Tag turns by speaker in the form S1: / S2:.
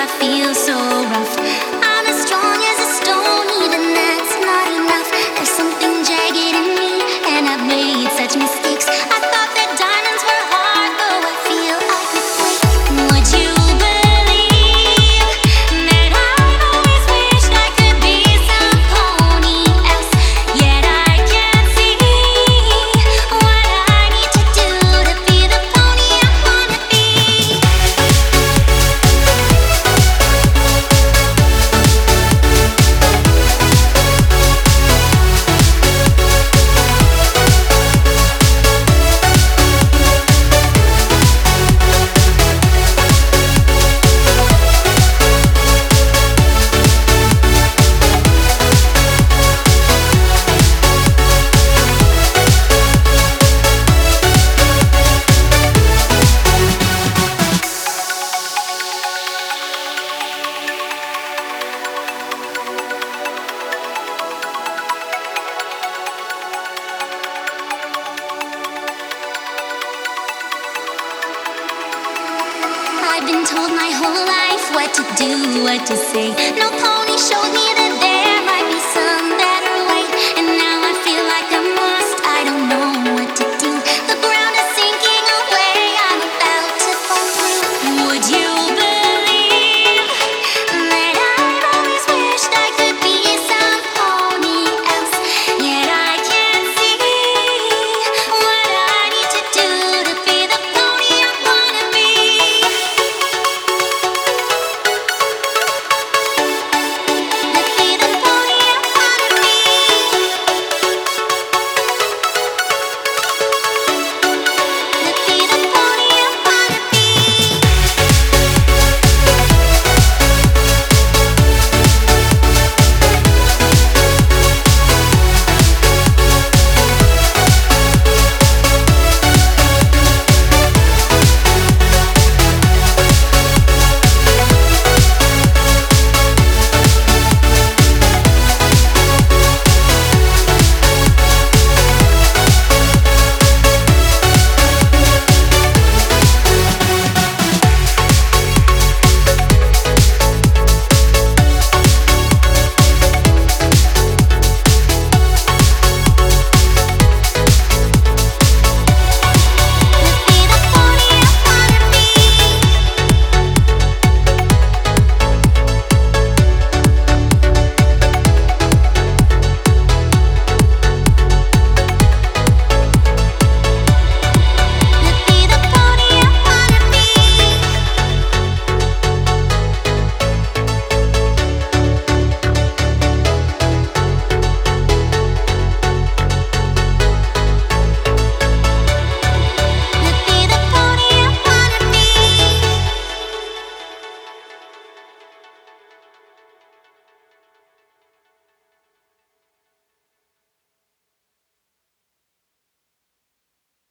S1: feel so rough. I'm as strong as a stone, even that's not enough. There's something jagged in me, and I've made such mistakes. I thought that diamonds were hard, though I feel I could break. Would you believe that I've always wished I could be some pony else? Yet I can't see what I need to do to be the pony I wanna be. I've been told my whole life what to do, what to say. No pony showed me the